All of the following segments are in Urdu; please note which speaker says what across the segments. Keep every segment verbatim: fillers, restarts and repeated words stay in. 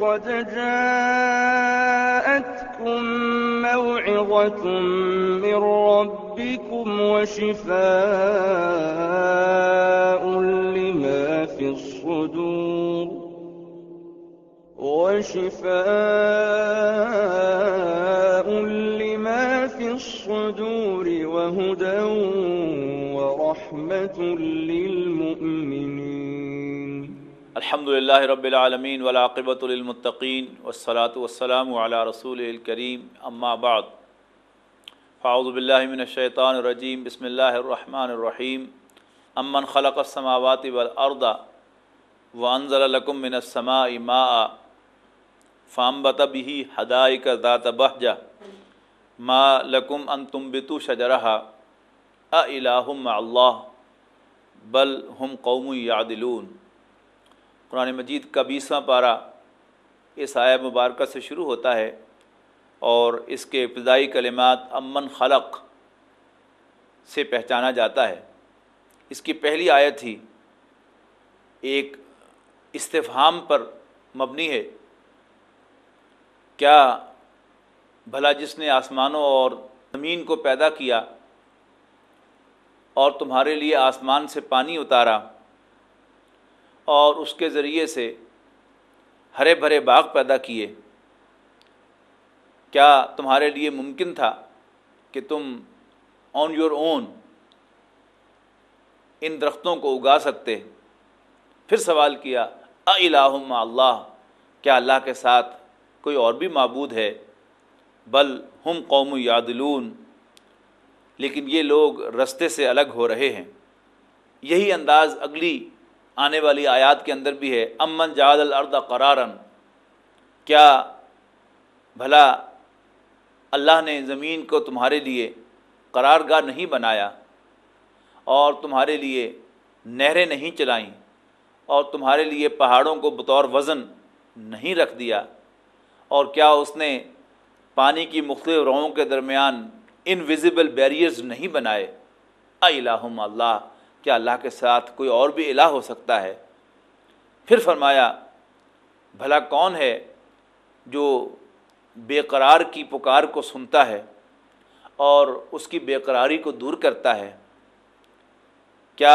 Speaker 1: قد جاءتكم موعظة من ربكم وشفاء لما في الصدور وشفاء لما في الصدور وهدى ورحمة للمؤمنين.
Speaker 2: الحمد للہ رب العالمین والعاقبۃ للمتقین والصلاة والسلام علی رسولہ الکریم، اما بعد فاعوذ باللہ من الشیطان الرجیم، بسم اللہ الرحمن الرحیم. امن خلق السماوات والارض وانزل لکم من السماء ماء فانبت به حدائق ذات بہجہ ما لکم ان تنبتوا شجرہا االہ مع اللہ بل ہم قوم یعدلون. قرآن مجید کا بیسواں پارہ اس آیہ مبارکہ سے شروع ہوتا ہے اور اس کے ابتدائی کلمات امن خلق سے پہچانا جاتا ہے. اس کی پہلی آیت ہی ایک استفہام پر مبنی ہے. کیا بھلا جس نے آسمانوں اور زمین کو پیدا کیا اور تمہارے لیے آسمان سے پانی اتارا اور اس کے ذریعے سے ہرے بھرے باغ پیدا کیے، کیا تمہارے لیے ممکن تھا کہ تم آن یور اون ان درختوں کو اگا سکتے؟ پھر سوال کیا اَإِلَٰهٌ مَّعَ اللَّهِ، کیا اللہ کے ساتھ کوئی اور بھی معبود ہے؟ بل ہم قوم یعدلون، لیکن یہ لوگ رستے سے الگ ہو رہے ہیں. یہی انداز اگلی آنے والی آیات کے اندر بھی ہے. امن جعل الارض قرارا، کیا بھلا اللہ نے زمین کو تمہارے لیے قرار گاہ نہیں بنایا اور تمہارے لیے نہریں نہیں چلائیں اور تمہارے لیے پہاڑوں کو بطور وزن نہیں رکھ دیا؟ اور کیا اس نے پانی کی مختلف روؤں کے درمیان انویزیبل بیریئرز نہیں بنائے؟ اَإِلَٰهٌ مَّعَ اللَّهِ، کیا اللہ کے ساتھ کوئی اور بھی الہ ہو سکتا ہے؟ پھر فرمایا بھلا کون ہے جو بے قرار کی پکار کو سنتا ہے اور اس کی بے قراری کو دور کرتا ہے؟ کیا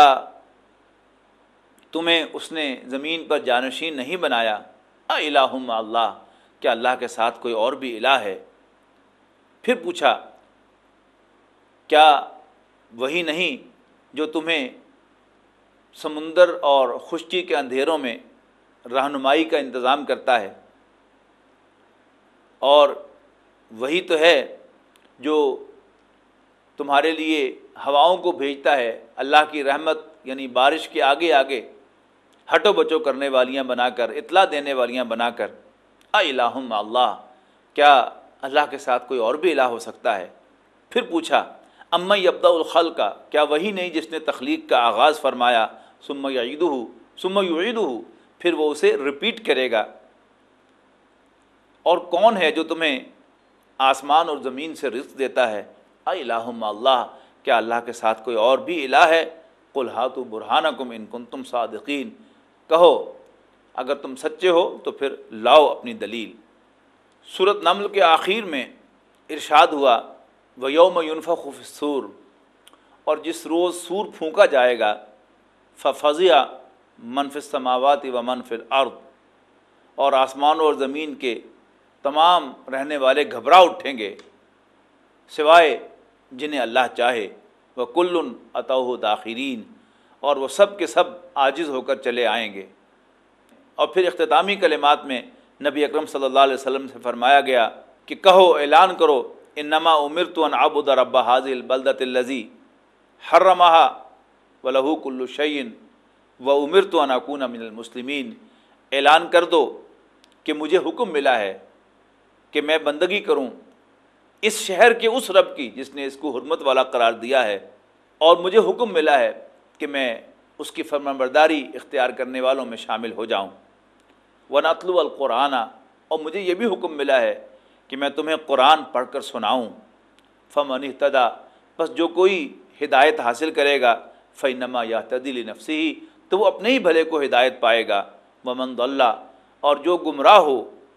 Speaker 2: تمہیں اس نے زمین پر جانشین نہیں بنایا؟ اَإِلَٰهٌ مَّعَ اللَّهِ، کیا اللہ کے ساتھ کوئی اور بھی الہ ہے؟ پھر پوچھا کیا وہی نہیں جو تمہیں سمندر اور خشکی کے اندھیروں میں رہنمائی کا انتظام کرتا ہے؟ اور وہی تو ہے جو تمہارے لیے ہواؤں کو بھیجتا ہے اللہ کی رحمت یعنی بارش کے آگے آگے ہٹو بچو کرنے والیاں بنا کر، اطلاع دینے والیاں بنا کر. اَإِلَٰهٌ مَّعَ اللَّهِ، کیا اللہ کے ساتھ کوئی اور بھی الہ ہو سکتا ہے؟ پھر پوچھا اَمَّن يَبْدَأُ الْخَلْقَ، کیا وہی نہیں جس نے تخلیق کا آغاز فرمایا، ثُمَّ يَعِيدُهُ ثُمَّ يُعِيدُهُ، پھر وہ اسے ریپیٹ کرے گا؟ اور کون ہے جو تمہیں آسمان اور زمین سے رزق دیتا ہے؟ اَإِلَٰهٌ مَّعَ اللَّهِ، کیا اللہ کے ساتھ کوئی اور بھی الہ ہے؟ قُلْ هَاتُوا بُرْهَانَكُمْ إِن كُنتُمْ صَادِقِينَ، کہو اگر تم سچے ہو تو پھر لاؤ اپنی دلیل. سورۃ نمل کے آخر میں ارشاد ہوا وَيَوْمَ يُنفَخُ فِي الصُّورِ، اور جس روز سور پھونکا جائے گا فَفَزِعَ مَنْ فِي السَّمَاوَاتِ وَمَنْ فِي الْأَرْضِ، اور آسمانوں اور زمین کے تمام رہنے والے گھبرا اٹھیں گے سوائے جنہیں اللہ چاہے. وَكُلٌّ أَتَوْهُ دَاخِرِينَ، اور وہ سب کے سب عاجز ہو کر چلے آئیں گے. اور پھر اختتامی کلمات میں نبی اکرم صلی اللہ علیہ وسلم سے فرمایا گیا کہ کہو، اعلان کرو انما امرت ان اعبد رب هذه البلدة الذي حرمها وله كل شيء وامرت ان اكون من المسلمین. اعلان کر دو کہ مجھے حکم ملا ہے کہ میں بندگی کروں اس شہر کے اس رب کی جس نے اس کو حرمت والا قرار دیا ہے، اور مجھے حکم ملا ہے کہ میں اس کی فرمانبرداری اختیار کرنے والوں میں شامل ہو جاؤں. وَنَتْلُوَ الْقُرْآنَ، اور مجھے یہ بھی حکم ملا ہے کہ میں تمہیں قرآن پڑھ کر سناؤں. فَمَنِ اهْتَدَىٰ، بس جو کوئی ہدایت حاصل کرے گا فَإِنَّمَا يَهْتَدِي لِنَفْسِهِ، تو وہ اپنے ہی بھلے کو ہدایت پائے گا. وَمَنْ ضَلَّ، اور جو گمراہ ہو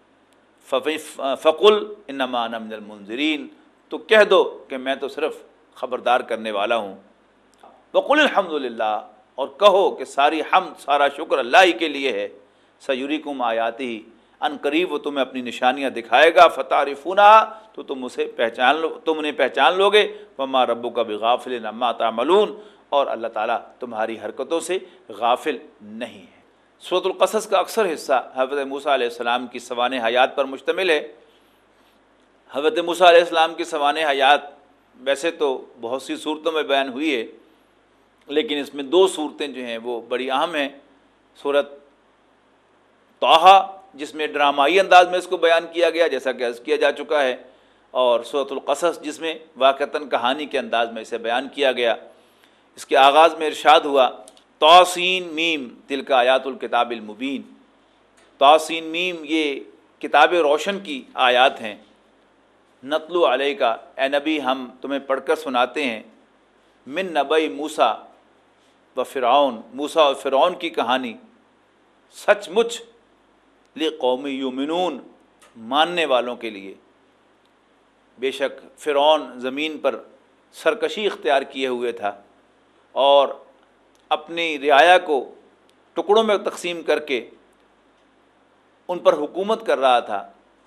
Speaker 2: فقل انما انا من المنذرین، تو کہہ دو کہ میں تو صرف خبردار کرنے والا ہوں۔ وقل الحمدللہ، اور کہو کہ ساری حمد، سارا شکر اللہ ہی کے لیے ہے۔ سیریکم آیاتہ، ان قریب وہ تمہیں اپنی نشانیاں دکھائے گا، فتعرفونہا، تو تم اسے پہچان لو، تم انہیں پہچان لو گے۔ وما ربک بغافل عما تعملون، اور اللہ تعالیٰ تمہاری حرکتوں سے غافل نہیں ہے۔ سورۃ القصص کا اکثر حصہ حضرت موسیٰ علیہ السلام کی سوانح حیات پر مشتمل ہے۔ حضرت موسیٰ علیہ السلام کی سوانح حیات ویسے تو بہت سی صورتوں میں بیان ہوئی ہے، لیکن اس میں دو صورتیں جو ہیں وہ بڑی اہم ہیں۔ سورۃ طٰہٰ جس میں ڈرامائی انداز میں اس کو بیان کیا گیا جیسا کہ عرض کیا جا چکا ہے، اور سورۃ القصص جس میں واقعتاً کہانی کے انداز میں اسے بیان کیا گیا۔ اس کے آغاز میں ارشاد ہوا طاسین میم تلک آیات الکتاب المبین۔ طاسین میم یہ کتاب روشن کی آیات ہیں۔ نتلو علیک، اے نبی ہم تمہیں پڑھ کر سناتے ہیں، من نبئی موسیٰ و فرعون، موسیٰ اور فرعون کی کہانی، سچ مچ لقوم یؤمنون، ماننے والوں کے لیے۔ بے شک فرعون زمین پر سرکشی اختیار کیے ہوئے تھا اور اپنی رعایا کو ٹکڑوں میں تقسیم کر کے ان پر حکومت کر رہا تھا۔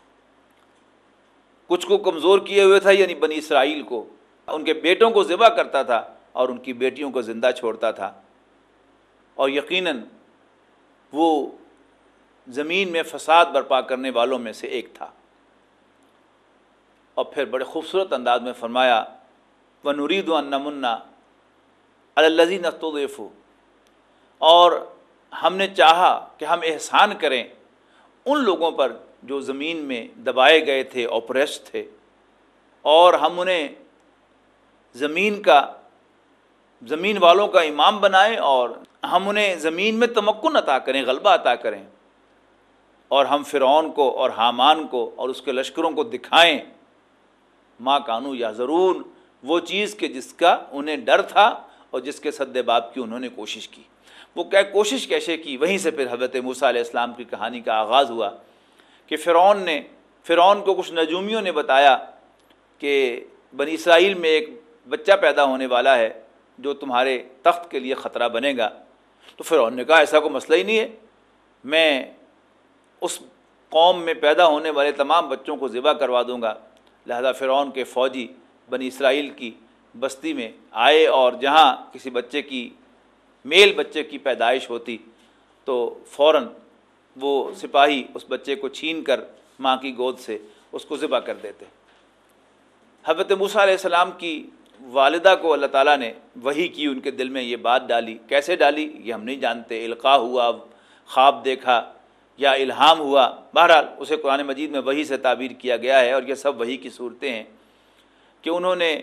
Speaker 2: کچھ کو کمزور کیے ہوئے تھا، یعنی بنی اسرائیل کو، ان کے بیٹوں کو ذبح کرتا تھا اور ان کی بیٹیوں کو زندہ چھوڑتا تھا، اور یقیناً وہ زمین میں فساد برپا کرنے والوں میں سے ایک تھا۔ اور پھر بڑے خوبصورت انداز میں فرمایا وَنُرِيدُ أَن نَّمُنَّ عَلَى الَّذِينَ اسْتُضْعِفُوا، اور ہم نے چاہا کہ ہم احسان کریں ان لوگوں پر جو زمین میں دبائے گئے تھے، اوپریس تھے، اور ہم انہیں زمین کا زمین والوں کا امام بنائیں، اور ہم انہیں زمین میں تمکن عطا کریں، غلبہ عطا کریں، اور ہم فرعون کو اور حامان کو اور اس کے لشکروں کو دکھائیں ما کانوا یحذرون، وہ چیز کہ جس کا انہیں ڈر تھا اور جس کے سد باب کی انہوں نے کوشش کی۔ وہ کیا کوشش کیسے کی؟ وہیں سے پھر حضرت موسیٰ علیہ السلام کی کہانی کا آغاز ہوا کہ فرعون نے فرعون کو کچھ نجومیوں نے بتایا کہ بنی اسرائیل میں ایک بچہ پیدا ہونے والا ہے جو تمہارے تخت کے لیے خطرہ بنے گا۔ تو فرعون نے کہا ایسا کوئی مسئلہ ہی نہیں ہے، میں اس قوم میں پیدا ہونے والے تمام بچوں کو ذبح کروا دوں گا۔ لہذا فرعون کے فوجی بنی اسرائیل کی بستی میں آئے، اور جہاں کسی بچے کی میل بچے کی پیدائش ہوتی تو فوراً وہ سپاہی اس بچے کو چھین کر ماں کی گود سے اس کو ذبح کر دیتے۔ حضرت موسیٰ علیہ السلام کی والدہ کو اللہ تعالیٰ نے وحی کی، ان کے دل میں یہ بات ڈالی۔ کیسے ڈالی یہ ہم نہیں جانتے، القاء ہوا، خواب دیکھا یا الہام ہوا، بہرحال اسے قرآن مجید میں وحی سے تعبیر کیا گیا ہے، اور یہ سب وحی کی صورتیں ہیں کہ انہوں نے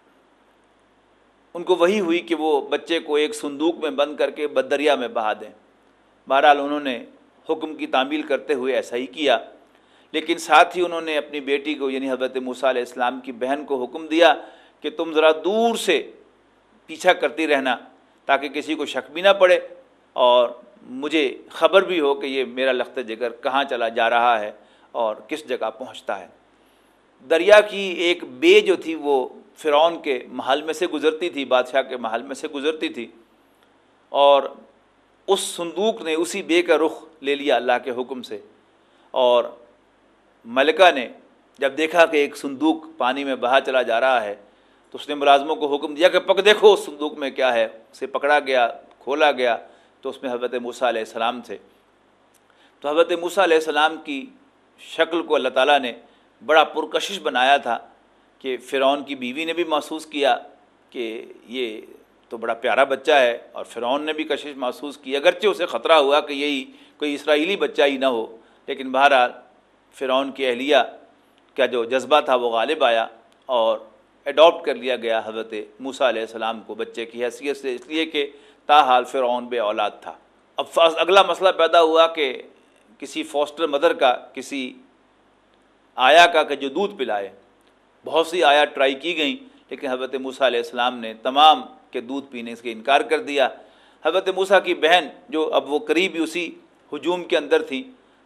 Speaker 2: ان کو وحی ہوئی کہ وہ بچے کو ایک صندوق میں بند کر کے بدریا میں بہا دیں۔ بہرحال انہوں نے حکم کی تعمیل کرتے ہوئے ایسا ہی کیا، لیکن ساتھ ہی انہوں نے اپنی بیٹی کو یعنی حضرت موسیٰ علیہ السلام کی بہن کو حکم دیا کہ تم ذرا دور سے پیچھا کرتی رہنا تاکہ کسی کو شک بھی نہ پڑے اور مجھے خبر بھی ہو کہ یہ میرا لخت جگر کہاں چلا جا رہا ہے اور کس جگہ پہنچتا ہے۔ دریا کی ایک بے جو تھی وہ فرعون کے محل میں سے گزرتی تھی، بادشاہ کے محل میں سے گزرتی تھی، اور اس صندوق نے اسی بے کا رخ لے لیا اللہ کے حکم سے، اور ملکہ نے جب دیکھا کہ ایک صندوق پانی میں بہا چلا جا رہا ہے تو اس نے ملازموں کو حکم دیا کہ پک دیکھو اس صندوق میں کیا ہے۔ اسے پکڑا گیا، کھولا گیا تو اس میں حضرت موسیٰ علیہ السلام تھے۔ تو حضرت موسیٰ علیہ السلام کی شکل کو اللہ تعالیٰ نے بڑا پرکشش بنایا تھا کہ فرعون کی بیوی نے بھی محسوس کیا کہ یہ تو بڑا پیارا بچہ ہے، اور فرعون نے بھی کشش محسوس کی، اگرچہ اسے خطرہ ہوا کہ یہی کوئی اسرائیلی بچہ ہی نہ ہو، لیکن بہرحال فرعون کی اہلیہ کا جو جذبہ تھا وہ غالب آیا اور ایڈاپٹ کر لیا گیا حضرت موسیٰ علیہ السلام کو بچے کی حیثیت سے، اس لیے کہ تاحال فرعون بے اولاد تھا۔ اب اگلا مسئلہ پیدا ہوا کہ کسی فوسٹر مدر کا، کسی آیا کا کہ جو دودھ پلائے۔ بہت سی آیا ٹرائی کی گئیں، لیکن حضرت موسیٰ علیہ السلام نے تمام کے دودھ پینے سے انکار کر دیا۔ حضرت موسیٰ کی بہن جو اب وہ قریب ہی اسی ہجوم کے اندر تھی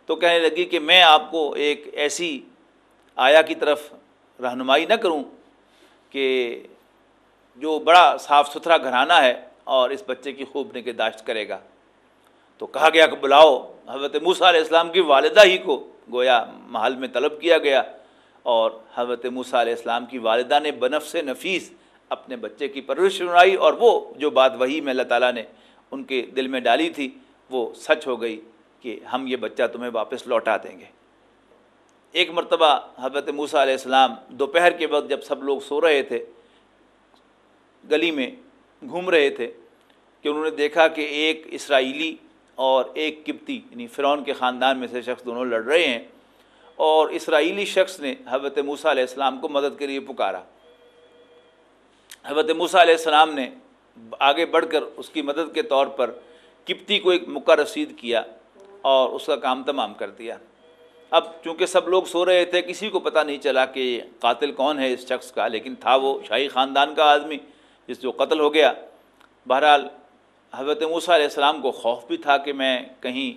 Speaker 2: تو کہنے لگی کہ میں آپ کو ایک ایسی آیا کی طرف رہنمائی نہ کروں کہ جو بڑا صاف ستھرا گھرانہ ہے اور اس بچے کی خوب نگہداشت کرے گا۔ تو کہا گیا کہ بلاؤ۔ حضرت موسیٰ علیہ السلام کی والدہ ہی کو گویا محل میں طلب کیا گیا، اور حضرت موسیٰ علیہ السلام کی والدہ نے بنفس نفیس اپنے بچے کی پرورش سنائی، اور وہ جو بات وحی میں اللہ تعالیٰ نے ان کے دل میں ڈالی تھی وہ سچ ہو گئی کہ ہم یہ بچہ تمہیں واپس لوٹا دیں گے۔ ایک مرتبہ حضرت موسیٰ علیہ السلام دوپہر کے وقت جب سب لوگ سو رہے تھے، گلی میں گھوم رہے تھے، کہ انہوں نے دیکھا کہ ایک اسرائیلی اور ایک قبطی یعنی فرعون کے خاندان میں سے شخص دونوں لڑ رہے ہیں، اور اسرائیلی شخص نے حضرت موسیٰ علیہ السلام کو مدد کے لیے پکارا۔ حضرت موسیٰ علیہ السلام نے آگے بڑھ کر اس کی مدد کے طور پر قبطی کو ایک مکہ رسید کیا اور اس کا کام تمام کر دیا۔ اب چونکہ سب لوگ سو رہے تھے، کسی کو پتہ نہیں چلا کہ قاتل کون ہے اس شخص کا، لیکن تھا وہ شاہی خاندان کا آدمی جس جو قتل ہو گیا۔ بہرحال حضرت موسیٰ علیہ السلام کو خوف بھی تھا کہ میں کہیں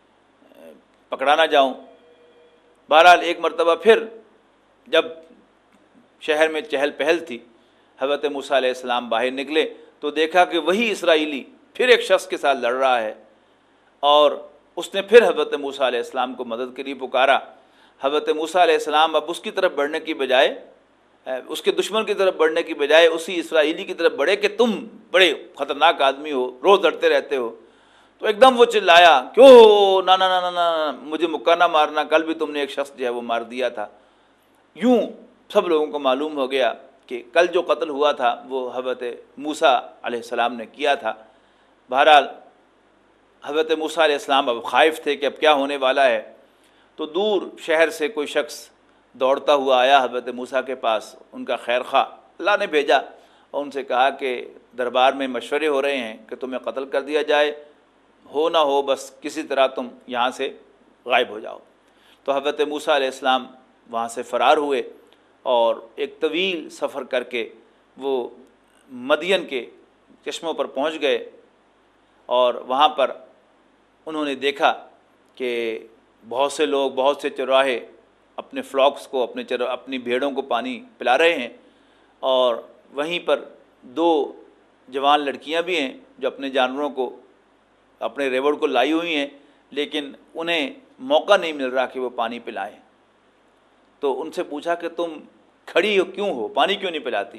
Speaker 2: پکڑا نہ جاؤں۔ بہرحال ایک مرتبہ پھر جب شہر میں چہل پہل تھی، حضرت موسیٰ علیہ السلام باہر نکلے تو دیکھا کہ وہی اسرائیلی پھر ایک شخص کے ساتھ لڑ رہا ہے، اور اس نے پھر حضرت موسیٰ علیہ السلام کو مدد کے لیے پکارا۔ حضرت موسیٰ علیہ السلام اب اس کی طرف بڑھنے کی بجائے اس کے دشمن کی طرف بڑھنے کی بجائے اسی اسرائیلی کی طرف بڑھے کہ تم بڑے خطرناک آدمی ہو، روز لڑتے رہتے ہو۔ تو ایک دم وہ چلایا، کیوں نہ نہ نہ نہ مجھے مکہ نہ مارنا، کل بھی تم نے ایک شخص جو ہے وہ مار دیا تھا۔ یوں سب لوگوں کو معلوم ہو گیا کہ کل جو قتل ہوا تھا وہ حضرت موسیٰ علیہ السلام نے کیا تھا۔ بہرحال حضرت موسیٰ علیہ السلام اب خائف تھے کہ اب کیا ہونے والا ہے، تو دور شہر سے کوئی شخص دوڑتا ہوا آیا حضرت موسیٰ کے پاس، ان کا خیر خواہ اللہ نے بھیجا، اور ان سے کہا کہ دربار میں مشورے ہو رہے ہیں کہ تمہیں قتل کر دیا جائے، ہو نہ ہو بس کسی طرح تم یہاں سے غائب ہو جاؤ۔ تو حضرت موسیٰ علیہ السلام وہاں سے فرار ہوئے اور ایک طویل سفر کر کے وہ مدین کے چشموں پر پہنچ گئے، اور وہاں پر انہوں نے دیکھا کہ بہت سے لوگ، بہت سے چرواہے اپنے فلاکس کو، اپنے چر اپنی بھیڑوں کو پانی پلا رہے ہیں، اور وہیں پر دو جوان لڑکیاں بھی ہیں جو اپنے جانوروں کو، اپنے ریوڑ کو لائی ہوئی ہیں، لیکن انہیں موقع نہیں مل رہا کہ وہ پانی پلائیں۔ تو ان سے پوچھا کہ تم کھڑی ہو کیوں ہو، پانی کیوں نہیں پلاتی؟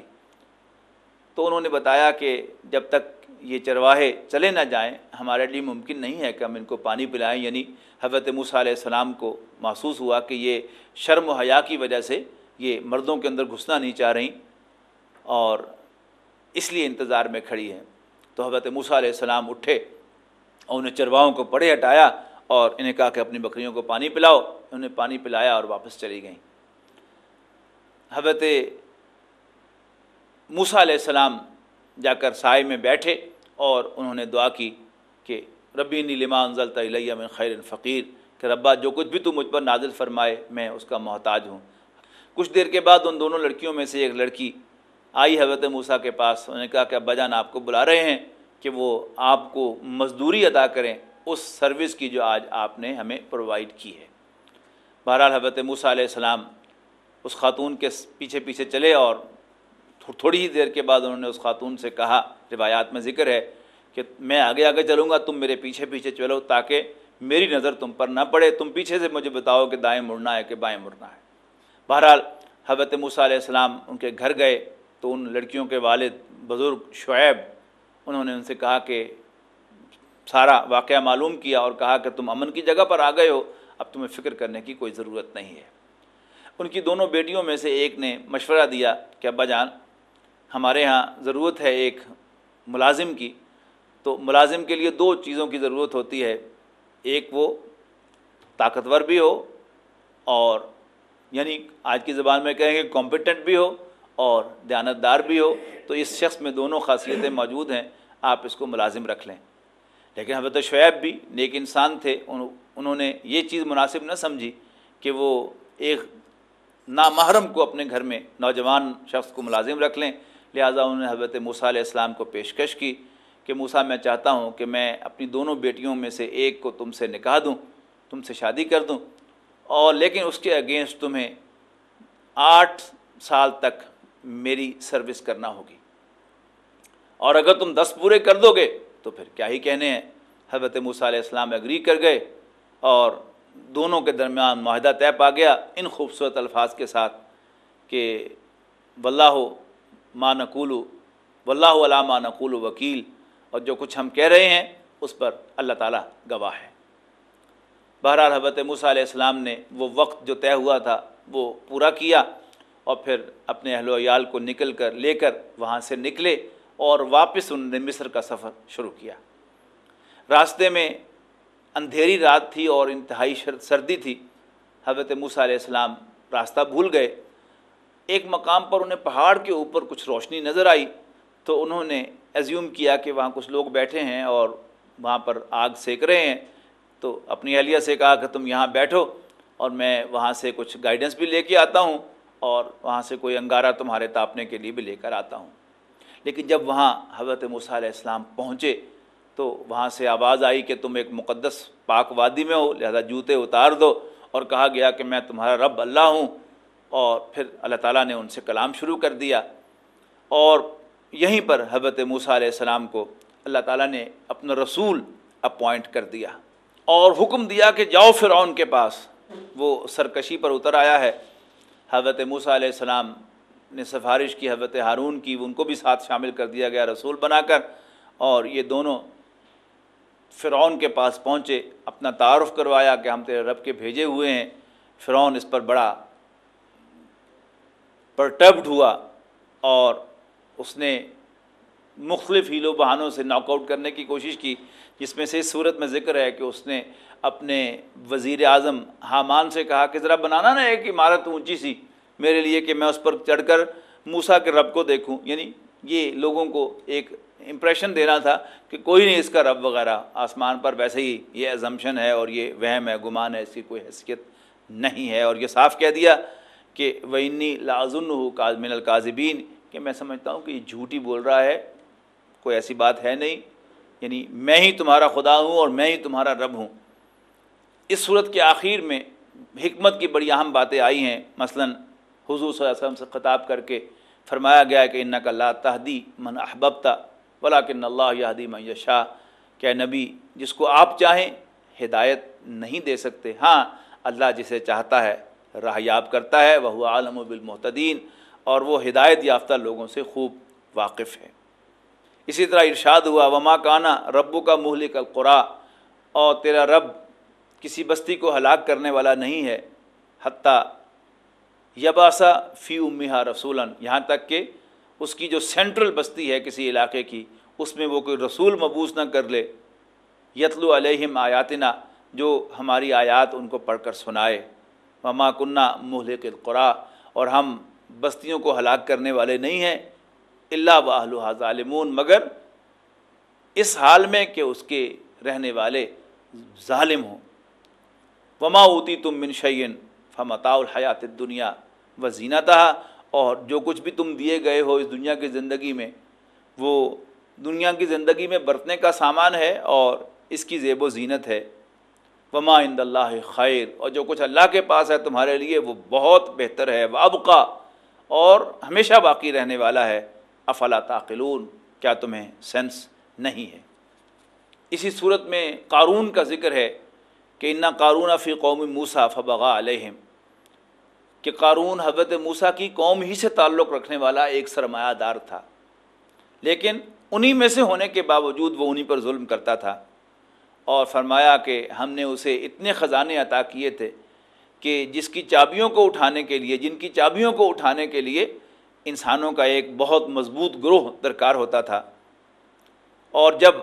Speaker 2: تو انہوں نے بتایا کہ جب تک یہ چرواہے چلے نہ جائیں ہمارے لیے ممکن نہیں ہے کہ ہم ان کو پانی پلائیں۔ یعنی حضرت موسیٰ علیہ السلام کو محسوس ہوا کہ یہ شرم و حیا کی وجہ سے یہ مردوں کے اندر گھسنا نہیں چاہ رہی، اور اس لیے انتظار میں کھڑی ہیں۔ تو حضرت موسیٰ علیہ السلام اٹھے اور انہیں چرواہوں کو پڑے ہٹایا اور انہیں کہا کہ اپنی بکریوں کو پانی پلاؤ۔ انہیں پانی پلایا اور واپس چلی گئیں۔ حضرت موسیٰ علیہ السلام جا کر سائے میں بیٹھے اور انہوں نے دعا کی کہ ربی انی لما انزلت الی من خیر فقیر، کہ ربا جو کچھ بھی تو مجھ پر نازل فرمائے میں اس کا محتاج ہوں۔ کچھ دیر کے بعد ان دونوں لڑکیوں میں سے ایک لڑکی آئی حضرت موسیٰ کے پاس، انہوں نے کہا کہ ابا جان آپ کو بلا رہے ہیں کہ وہ آپ کو مزدوری ادا کریں اس سروس کی جو آج آپ نے ہمیں پرووائڈ کی ہے۔ بہرحال حضرت موسیٰ علیہ السلام اس خاتون کے پیچھے پیچھے چلے، اور تھوڑی ہی دیر کے بعد انہوں نے اس خاتون سے کہا، روایات میں ذکر ہے کہ میں آگے آگے چلوں گا، تم میرے پیچھے پیچھے چلو تاکہ میری نظر تم پر نہ پڑے، تم پیچھے سے مجھے بتاؤ کہ دائیں مڑنا ہے کہ بائیں مڑنا ہے۔ بہرحال حضرت موسیٰ علیہ السلام ان کے گھر گئے تو ان لڑکیوں کے والد بزرگ شعیب، انہوں نے ان سے کہا کہ سارا واقعہ معلوم کیا اور کہا کہ تم امن کی جگہ پر آ گئے ہو، اب تمہیں فکر کرنے کی کوئی ضرورت نہیں ہے۔ ان کی دونوں بیٹیوں میں سے ایک نے مشورہ دیا کہ ابا جان ہمارے ہاں ضرورت ہے ایک ملازم کی، تو ملازم کے لیے دو چیزوں کی ضرورت ہوتی ہے، ایک وہ طاقتور بھی ہو، اور یعنی آج کی زبان میں کہیں گے کمپیٹنٹ بھی ہو، اور دیانتدار بھی ہو۔ تو اس شخص میں دونوں خاصیتیں موجود ہیں، آپ اس کو ملازم رکھ لیں۔ لیکن حضرت شعیب بھی نیک انسان تھے، انہوں نے یہ چیز مناسب نہ سمجھی کہ وہ ایک نامحرم کو اپنے گھر میں نوجوان شخص کو ملازم رکھ لیں، لہٰذا انہوں نے حضرت موسیٰ علیہ السلام کو پیشکش کی کہ موسیٰ میں چاہتا ہوں کہ میں اپنی دونوں بیٹیوں میں سے ایک کو تم سے نکاح دوں، تم سے شادی کر دوں، اور لیکن اس کے اگینسٹ تمہیں آٹھ سال تک میری سروس کرنا ہوگی، اور اگر تم دس پورے کر دو گے تو پھر کیا ہی کہنے ہیں۔ حضرت موسیٰ علیہ السلام اگری کر گئے اور دونوں کے درمیان معاہدہ طے پا گیا ان خوبصورت الفاظ کے ساتھ کہ واللہ ما نقول واللہ علی ما نقول وکیل، اور جو کچھ ہم کہہ رہے ہیں اس پر اللہ تعالیٰ گواہ ہے۔ بہرحال حضرت موسیٰ علیہ السلام نے وہ وقت جو طے ہوا تھا وہ پورا کیا، اور پھر اپنے اہل و عیال کو نکل کر لے کر وہاں سے نکلے اور واپس انہوں نے مصر کا سفر شروع کیا۔ راستے میں اندھیری رات تھی اور انتہائی سردی تھی، حضرت موسیٰ علیہ السلام راستہ بھول گئے۔ ایک مقام پر انہیں پہاڑ کے اوپر کچھ روشنی نظر آئی، تو انہوں نے ایزیوم کیا کہ وہاں کچھ لوگ بیٹھے ہیں اور وہاں پر آگ سیک رہے ہیں، تو اپنی اہلیہ سے کہا کہ تم یہاں بیٹھو اور میں وہاں سے کچھ گائیڈنس بھی لے کے آتا ہوں اور وہاں سے کوئی انگارہ تمہارے تاپنے کے لیے بھی لے کر آتا ہوں۔ لیکن جب وہاں حضرت موسیٰ علیہ السلام پہنچے تو وہاں سے آواز آئی کہ تم ایک مقدس پاک وادی میں ہو، لہذا جوتے اتار دو، اور کہا گیا کہ میں تمہارا رب اللہ ہوں، اور پھر اللہ تعالیٰ نے ان سے کلام شروع کر دیا، اور یہیں پر حضرت موسیٰ علیہ السلام کو اللہ تعالیٰ نے اپنا رسول اپوائنٹ کر دیا اور حکم دیا کہ جاؤ فرعون کے پاس، وہ سرکشی پر اتر آیا ہے۔ حضرت موسیٰ علیہ السلام نے سفارش کی حضرت ہارون کی، ان کو بھی ساتھ شامل کر دیا گیا رسول بنا کر، اور یہ دونوں فرعون کے پاس پہنچے، اپنا تعارف کروایا کہ ہم تیرے رب کے بھیجے ہوئے ہیں۔ فرعون اس پر بڑا پرٹربڈ ہوا اور اس نے مختلف ہیلو بہانوں سے ناک آؤٹ کرنے کی کوشش کی، جس میں سے اس صورت میں ذکر ہے کہ اس نے اپنے وزیر اعظم حامان سے کہا کہ ذرا بنانا نا ایک عمارت اونچی سی میرے لیے کہ میں اس پر چڑھ کر موسیٰ کے رب کو دیکھوں، یعنی یہ لوگوں کو ایک امپریشن دینا تھا کہ کوئی نہیں اس کا رب وغیرہ آسمان پر، ویسے ہی یہ ازمپشن ہے اور یہ وہم ہے، گمان ہے، اس کی کوئی حیثیت نہیں ہے، اور یہ صاف کہہ دیا کہ وَإِنِّي لَأَظُنُّهُ مِنَ الْكَاذِبِينَ، کہ میں سمجھتا ہوں کہ یہ جھوٹ ہی بول رہا ہے، کوئی ایسی بات ہے نہیں، یعنی میں ہی تمہارا خدا ہوں اور میں ہی تمہارا رب ہوں۔ اس صورت کے آخر میں حکمت کی بڑی اہم باتیں آئی ہیں، مثلا حضور صلی اللہ علیہ وسلم سے خطاب کر کے فرمایا گیا ہے کہ اِنَّكَ لَا تَهْدِي مَنْ أَحْبَبْتَ وَلَكِنَّ اللَّهَ يَهْدِي مَن يَشَاءُ، کہ اے نبی جس کو آپ چاہیں ہدایت نہیں دے سکتے، ہاں اللہ جسے چاہتا ہے راہ یاب کرتا ہے، وَهُوَ أَعْلَمُ بِالْمُهْتَدِينَ، اور وہ ہدایت یافتہ لوگوں سے خوب واقف ہے۔ اسی طرح ارشاد ہوا وَمَا كَانَ رَبُّكَ مُهْلِكَ الْقُرَىٰ، اور تیرا رب کسی بستی کو ہلاک کرنے والا نہیں ہے، حتیٰ یبعث فی امہا رسولا، یہاں تک کہ اس کی جو سینٹرل بستی ہے کسی علاقے کی، اس میں وہ کوئی رسول مبعوث نہ کر لے، یتلو علیہم آیاتنا، جو ہماری آیات ان کو پڑھ کر سنائے، وما کنہ مہلک القریٰ، اور ہم بستیوں کو ہلاک کرنے والے نہیں ہیں، الا واہلھا ظالمون، مگر اس حال میں کہ اس کے رہنے والے ظالم ہوں۔ وما اوتیتم من شیء فمتاع الحیات الدنیا وزینتہا، اور جو کچھ بھی تم دیے گئے ہو اس دنیا کی زندگی میں، وہ دنیا کی زندگی میں برتنے کا سامان ہے اور اس کی زیب و زینت ہے۔ وما عند اللہ خیر، اور جو کچھ اللہ کے پاس ہے تمہارے لیے وہ بہت بہتر ہے، وابقا، اور ہمیشہ باقی رہنے والا ہے۔ افلا تعقلون، کیا تمہیں سینس نہیں ہے؟ اسی صورت میں قارون کا ذکر ہے کہ اِنَّ قارون فی قوم موسیٰ فبغى علیہم، کہ قارون حضرت موسیٰ کی قوم ہی سے تعلق رکھنے والا ایک سرمایہ دار تھا، لیکن انہی میں سے ہونے کے باوجود وہ انہی پر ظلم کرتا تھا، اور فرمایا کہ ہم نے اسے اتنے خزانے عطا کیے تھے کہ جس کی چابیوں کو اٹھانے کے لیے جن کی چابیوں کو اٹھانے کے لیے انسانوں کا ایک بہت مضبوط گروہ درکار ہوتا تھا، اور جب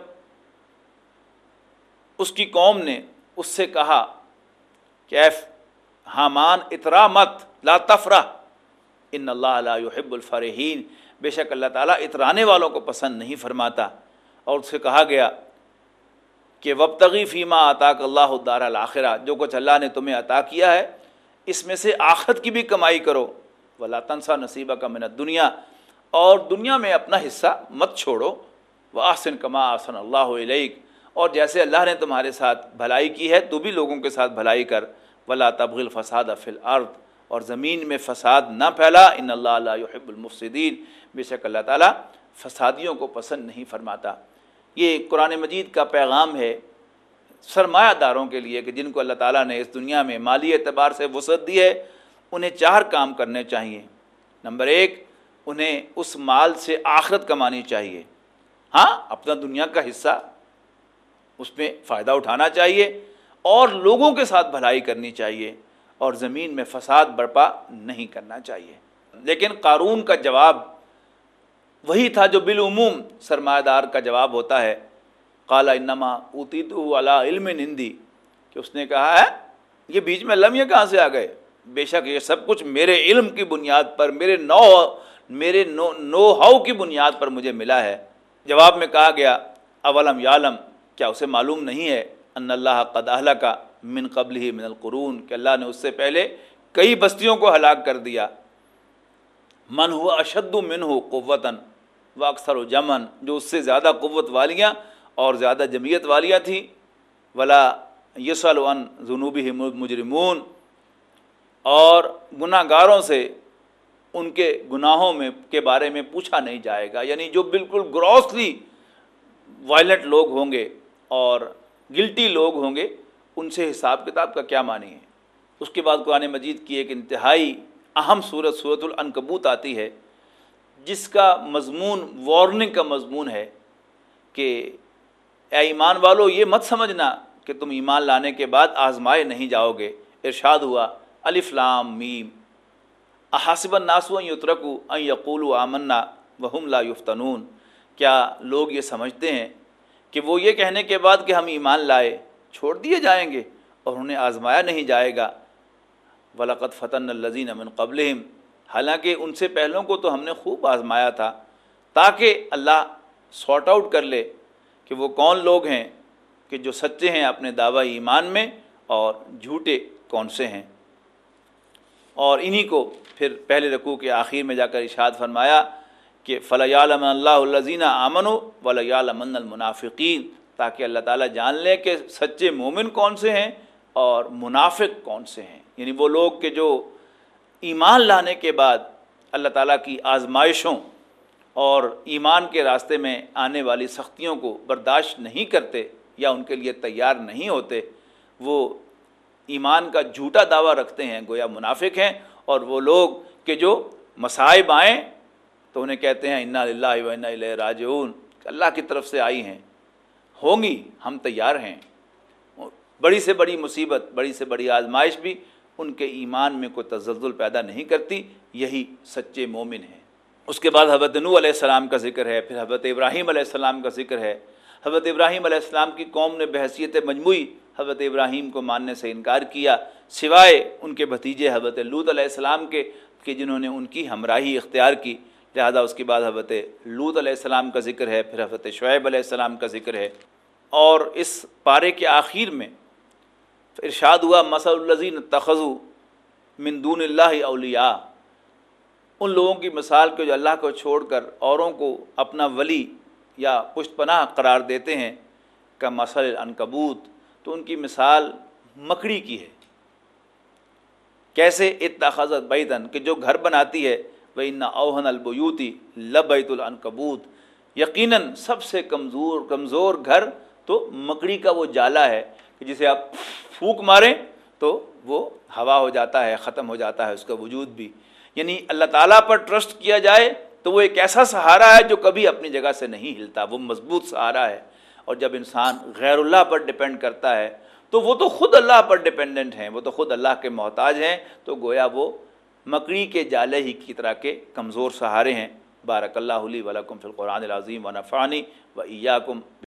Speaker 2: اس کی قوم نے اس سے کہا کہ اے حامان اترا مت، لا تفرح، ان اللہ لا يحب الفرحین، بے شک اللہ تعالیٰ اترانے والوں کو پسند نہیں فرماتا، اور اس سے کہا گیا کہ وابتغی فیما آتاک اللہ الدار الآخرہ، جو کچھ اللہ نے تمہیں عطا کیا ہے اس میں سے آخرت کی بھی کمائی کرو، ولا تنسا نصیبک من الدنیا، اور دنیا میں اپنا حصہ مت چھوڑو، واحسن کما احسن اللہ الیک، اور جیسے اللہ نے تمہارے ساتھ بھلائی کی ہے تو بھی لوگوں کے ساتھ بھلائی کر، ولا تبغی الفساد فی الارض، اور زمین میں فساد نہ پھیلا، ان اللہ لا یحب المفسدین، بے شک اللہ تعالیٰ فسادیوں کو پسند نہیں فرماتا۔ یہ قرآن مجید کا پیغام ہے سرمایہ داروں کے لیے کہ جن کو اللہ تعالیٰ نے اس دنیا میں مالی اعتبار سے وسعت دی ہے، انہیں چار کام کرنے چاہیے۔ نمبر ایک، انہیں اس مال سے آخرت کمانی چاہیے، ہاں اپنا دنیا کا حصہ اس میں فائدہ اٹھانا چاہیے، اور لوگوں کے ساتھ بھلائی کرنی چاہیے، اور زمین میں فساد برپا نہیں کرنا چاہیے۔ لیکن قارون کا جواب وہی تھا جو بالعموم سرمایہ دار کا جواب ہوتا ہے، قال انما اوتیتہ علی علم عندی، کہ اس نے کہا ہے یہ بیچ میں لمحے کہاں سے آ گئے، بے شک یہ سب کچھ میرے علم کی بنیاد پر، میرے نو میرے نو نو ہاؤ کی بنیاد پر مجھے ملا ہے۔ جواب میں کہا گیا اولم یعلم، کیا اسے معلوم نہیں ہے، ان اللہ قد اہلک من قبلہ من القرون، کہ اللہ نے اس سے پہلے کئی بستیوں کو ہلاک کر دیا، من ہوا اشد منہ قوتا واکثر جمعا، جو اس سے زیادہ قوت والیاں اور زیادہ جمعیت والیاں تھیں، ولا یسأل عن ذنوبہم المجرمون، اور گناہ گاروں سے ان کے گناہوں میں کے بارے میں پوچھا نہیں جائے گا، یعنی جو بالکل گروسلی وائلنٹ لوگ ہوں گے اور گلٹی لوگ ہوں گے، ان سے حساب کتاب کا کیا معنی ہے۔ اس کے بعد قرآن مجید کی ایک انتہائی اہم سورت سورۃ العنکبوت آتی ہے، جس کا مضمون وارننگ کا مضمون ہے کہ اے ایمان والو یہ مت سمجھنا کہ تم ایمان لانے کے بعد آزمائے نہیں جاؤ گے۔ ارشاد ہوا الف لام میم احاسب الناس ان یترکوا ان یقولوا آمنا وہم لا یفتنون، کیا لوگ یہ سمجھتے ہیں کہ وہ یہ کہنے کے بعد کہ ہم ایمان لائے چھوڑ دیے جائیں گے اور انہیں آزمایا نہیں جائے گا۔ وَلَقَدْ فَتَنَّا الَّذِينَ مِن قَبْلِهِمْ، حالانکہ ان سے پہلوں کو تو ہم نے خوب آزمایا تھا، تاکہ اللہ سارٹ آؤٹ کر لے کہ وہ کون لوگ ہیں کہ جو سچے ہیں اپنے دعوی ایمان میں اور جھوٹے کون سے ہیں۔ اور انہی کو پھر پہلے رکوع کے آخر میں جا کر ارشاد فرمایا کہ فَلَيَعْلَمَنَ اللَّهُ الَّذِينَ آمَنُوا وَلَيَعْلَمَنَّ الْمُنَافِقِينَ، تاکہ اللہ تعالیٰ جان لے کہ سچے مومن کون سے ہیں اور منافق کون سے ہیں، یعنی وہ لوگ کہ جو ایمان لانے کے بعد اللہ تعالیٰ کی آزمائشوں اور ایمان کے راستے میں آنے والی سختیوں کو برداشت نہیں کرتے یا ان کے لیے تیار نہیں ہوتے، وہ ایمان کا جھوٹا دعویٰ رکھتے ہیں، گویا منافق ہیں۔ اور وہ لوگ کہ جو مصائب آئیں تو انہیں کہتے ہیں انا للہ و انا الیہ راجعون، اللہ کی طرف سے آئی ہیں، ہوں گی، ہم تیار ہیں۔ بڑی سے بڑی مصیبت، بڑی سے بڑی آزمائش بھی ان کے ایمان میں کوئی تزلزل پیدا نہیں کرتی، یہی سچے مومن ہیں۔ اس کے بعد حضرت نوح علیہ السلام کا ذکر ہے، پھر حضرت ابراہیم علیہ السلام کا ذکر ہے۔ حضرت ابراہیم علیہ السلام کی قوم نے بحیثیت مجموعی حضرت ابراہیم کو ماننے سے انکار کیا، سوائے ان کے بھتیجے حضرت لوط علیہ السلام کے کہ جنہوں نے ان کی ہمراہی اختیار کی، لہذا اس کے بعد حضرت لوط علیہ السلام کا ذکر ہے، پھر حضرت شعیب علیہ السلام کا ذکر ہے۔ اور اس پارے کے آخر میں ارشاد ہوا مثل الذین اتخذوا من دون اللہ اولیاء، ان لوگوں کی مثال کہ جو اللہ کو چھوڑ کر اوروں کو اپنا ولی یا پشت پناہ قرار دیتے ہیں، کا مثل العنکبوت، تو ان کی مثال مکڑی کی ہے۔ کیسے؟ اتخذت بیتن، کہ جو گھر بناتی ہے، وَإِنَّ أَوْهَنَ الْبُيُوتِ لَبَيْتُ الْعَنْكَبُوتِ، یقیناً سب سے کمزور کمزور گھر تو مکڑی کا وہ جالا ہے کہ جسے آپ پھونک ماریں تو وہ ہوا ہو جاتا ہے، ختم ہو جاتا ہے اس کا وجود بھی۔ یعنی اللہ تعالیٰ پر ٹرسٹ کیا جائے تو وہ ایک ایسا سہارا ہے جو کبھی اپنی جگہ سے نہیں ہلتا، وہ مضبوط سہارا ہے۔ اور جب انسان غیر اللہ پر ڈیپینڈ کرتا ہے تو وہ تو خود اللہ پر ڈیپینڈنٹ ہیں، وہ تو خود اللہ کے محتاج ہیں، تو گویا وہ مکڑی کے جالے ہی کی طرح کے کمزور سہارے ہیں۔ بارک اللہ لی و لکم فی القرآن العظیم و نفعنی و ایاکم